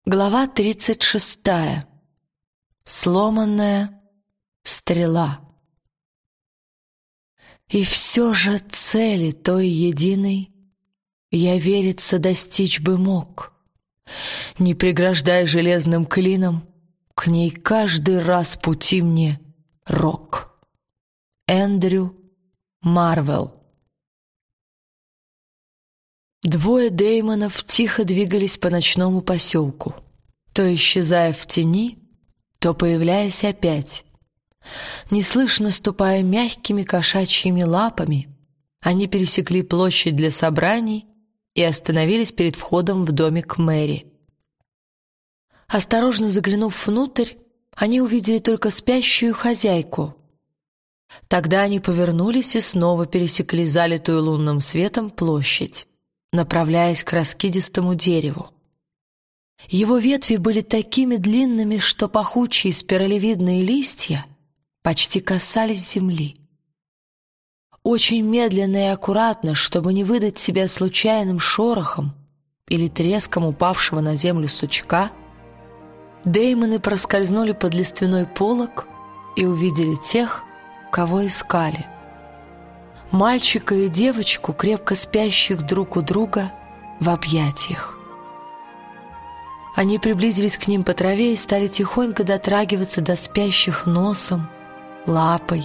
Глава 36. Сломанная стрела. И все же цели той единой я, вериться, достичь бы мог, не преграждая железным клином к ней каждый раз пути мне рок. Эндрю Марвел. Двое Дэймонов тихо двигались по ночному поселку, то исчезая в тени, то появляясь опять. Неслышно ступая мягкими кошачьими лапами, они пересекли площадь для собраний и остановились перед входом в домик Мэри. Осторожно заглянув внутрь, они увидели только спящую хозяйку. Тогда они повернулись и снова пересекли залитую лунным светом площадь, направляясь к раскидистому дереву. Его ветви были такими длинными, что пахучие спиралевидные листья почти касались земли. Очень медленно и аккуратно, чтобы не выдать себя случайным шорохом или треском упавшего на землю сучка, Дэймоны проскользнули под лиственной полог и увидели тех, кого искали. Мальчика и девочку, крепко спящих друг у друга в объятиях. Они приблизились к ним по траве и стали тихонько дотрагиваться до спящих носом, лапой,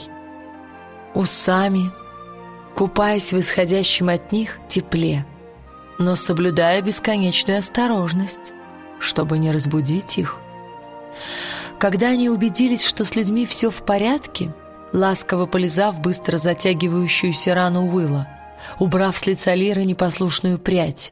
усами, купаясь в исходящем от них тепле, но соблюдая бесконечную осторожность, чтобы не разбудить их. Когда они убедились, что с людьми все в порядке, ласково полизав быстро затягивающуюся рану Уилла, убрав с лица Лиры непослушную прядь,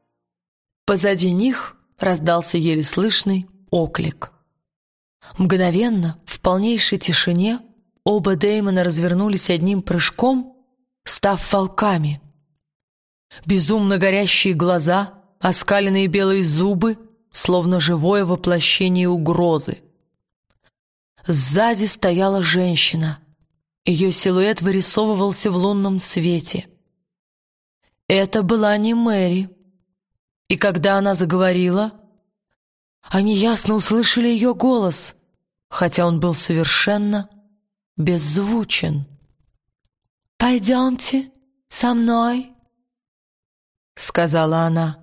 позади них раздался еле слышный оклик. Мгновенно, в полнейшей тишине, оба Дэймона развернулись одним прыжком, став волками. Безумно горящие глаза, оскаленные белые зубы, словно живое воплощение угрозы. Сзади стояла женщина. Ее силуэт вырисовывался в лунном свете. Это была не Мэри. И когда она заговорила, они ясно услышали ее голос, хотя он был совершенно беззвучен. «Пойдемте со мной», — сказала она.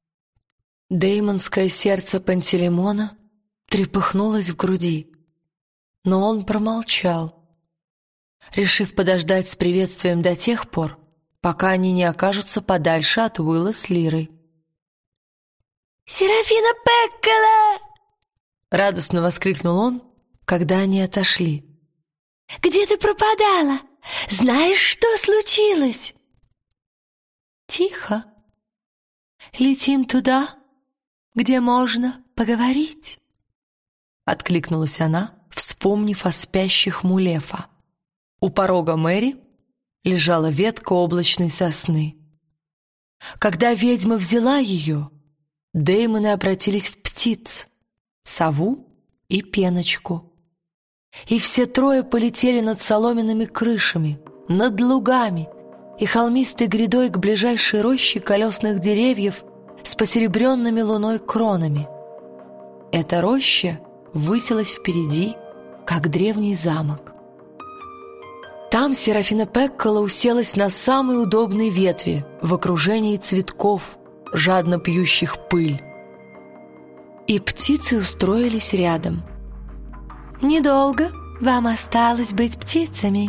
Дэймонское сердце Пантелеймона трепыхнулось в груди, но он промолчал, решив подождать с приветствием до тех пор, пока они не окажутся подальше от Уилла с Лирой. «Серафина Пеккола!» — радостно воскликнул он, когда они отошли. «Где ты пропадала? Знаешь, что случилось?» «Тихо. Летим туда, где можно поговорить», — откликнулась она, вспомнив о спящих Мулефа. У порога Мэри лежала ветка облачной сосны. Когда ведьма взяла ее, Дэймоны обратились в птиц, сову и пеночку. И все трое полетели над соломенными крышами, над лугами и холмистой грядой к ближайшей роще колесных деревьев с посеребренными луной кронами. Эта роща высилась впереди, как древний замок. Там Серафина Пеккола уселась на самой удобной ветви в окружении цветков, жадно пьющих пыль. И птицы устроились рядом. «Недолго вам осталось быть птицами»,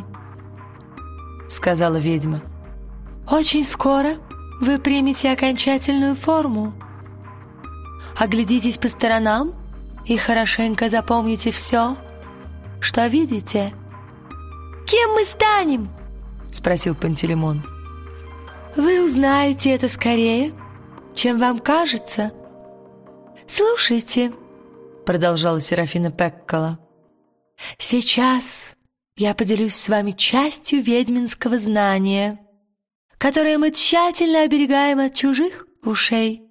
— сказала ведьма. «Очень скоро вы примете окончательную форму. Оглядитесь по сторонам и хорошенько запомните все, что видите». «Кем мы станем?» — спросил Пантелеймон. «Вы узнаете это скорее, чем вам кажется. Слушайте», — продолжала Серафина Пеккола. «Сейчас я поделюсь с вами частью ведьминского знания, которое мы тщательно оберегаем от чужих ушей.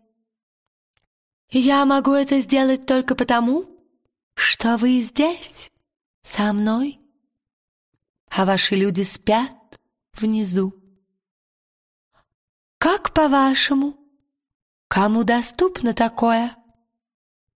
И я могу это сделать только потому, что вы здесь, со мной, а ваши люди спят внизу. Как, по-вашему, кому доступно такое?»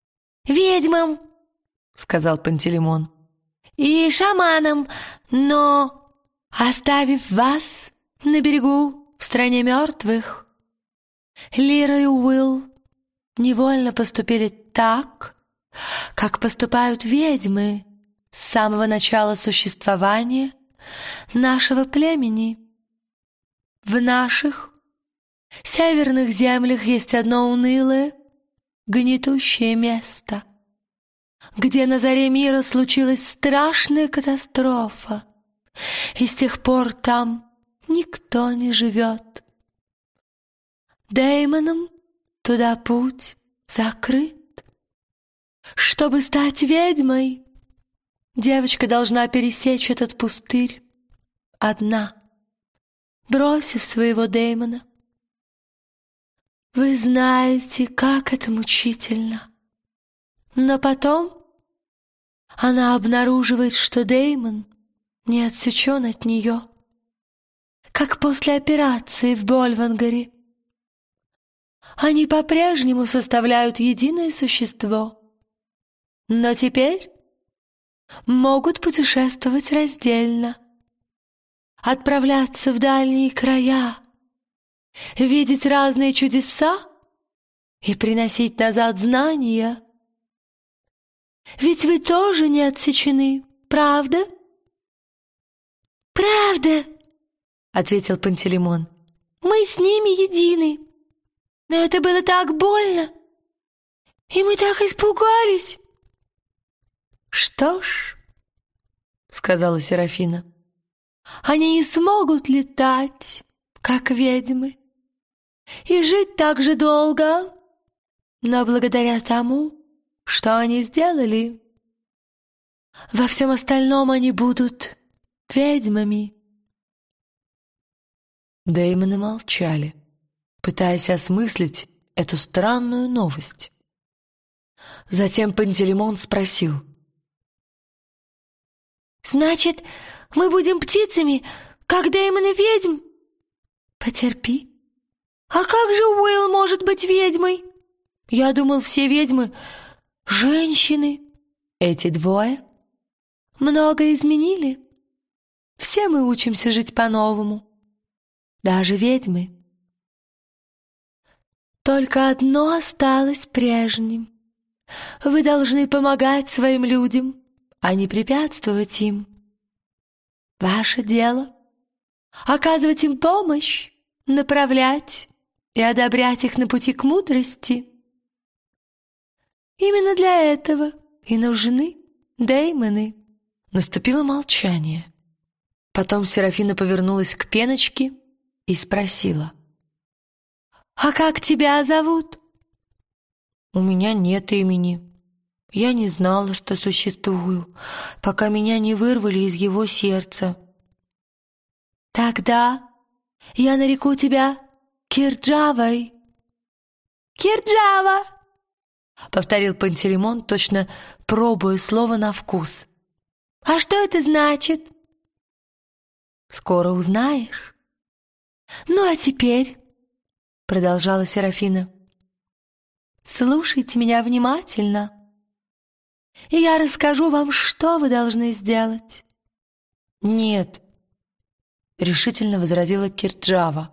ведьмам, — сказал Пантелеймон, — и шаманам, но, оставив вас на берегу в стране мертвых, Лира и Уилл невольно поступили так, как поступают ведьмы с самого начала существования нашего племени. В наших северных землях есть одно унылое, гнетущее место, где на заре мира случилась страшная катастрофа, и с тех пор там никто не живет. Дэймонам туда путь закрыт. Чтобы стать ведьмой, девочка должна пересечь этот пустырь одна, бросив своего Дэймона. Вы знаете, как это мучительно. Но потом она обнаруживает, что Дэймон не отсечен от нее, как после операции в Больвангаре. Они по-прежнему составляют единое существо, но теперь могут путешествовать раздельно, отправляться в дальние края, видеть разные чудеса и приносить назад знания. Ведь вы тоже не отсечены, правда? «Правда», — ответил Пантелеймон. «Мы с ними едины. Но это было так больно, и мы так испугались». «Что ж», — сказала Серафина, — «они не смогут летать, как ведьмы, и жить так же долго, но благодаря тому, что они сделали, во всем остальном они будут ведьмами». Дэймоны молчали, пытаясь осмыслить эту странную новость. Затем Пантелеймон спросил: «Значит, мы будем птицами, как Дэймоны ведьм?» «Потерпи. А как же Уилл может быть ведьмой? Я думал, все ведьмы — женщины. Эти двое многое изменили. Все мы учимся жить по-новому, даже ведьмы. Только одно осталось прежним. Вы должны помогать своим людям, а не препятствовать им. Ваше дело — оказывать им помощь, направлять и одобрять их на пути к мудрости. Именно для этого и нужны Дэймоны». Наступило молчание. Потом Серафина повернулась к Пеночке и спросила: «А как тебя зовут?» «У меня нет имени. Я не знала, что существую, пока меня не вырвали из его сердца». «Тогда я нареку тебя Кирджавой». «Кирджава!» — повторил Пантелеймон, точно пробуя слово на вкус. «А что это значит?» «Скоро узнаешь». «Ну а теперь», — продолжала Серафина, — «слушайте меня внимательно, и я расскажу вам, что вы должны сделать». «Нет», — решительно возразила Кирджава.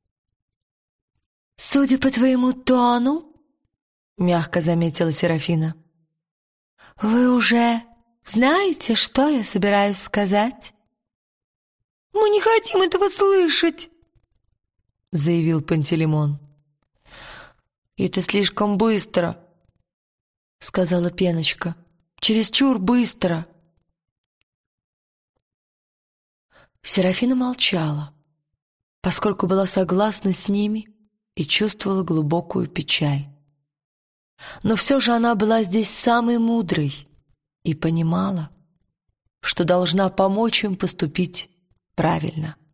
«Судя по твоему тону, — мягко заметила Серафина, — вы уже знаете, что я собираюсь сказать?» «Мы не хотим этого слышать», — заявил Пантелеймон. «Это слишком быстро», — сказала Пеночка. «Чересчур быстро». Серафина молчала, поскольку была согласна с ними и чувствовала глубокую печаль. Но все же она была здесь самой мудрой и понимала, что должна помочь им поступить правильно.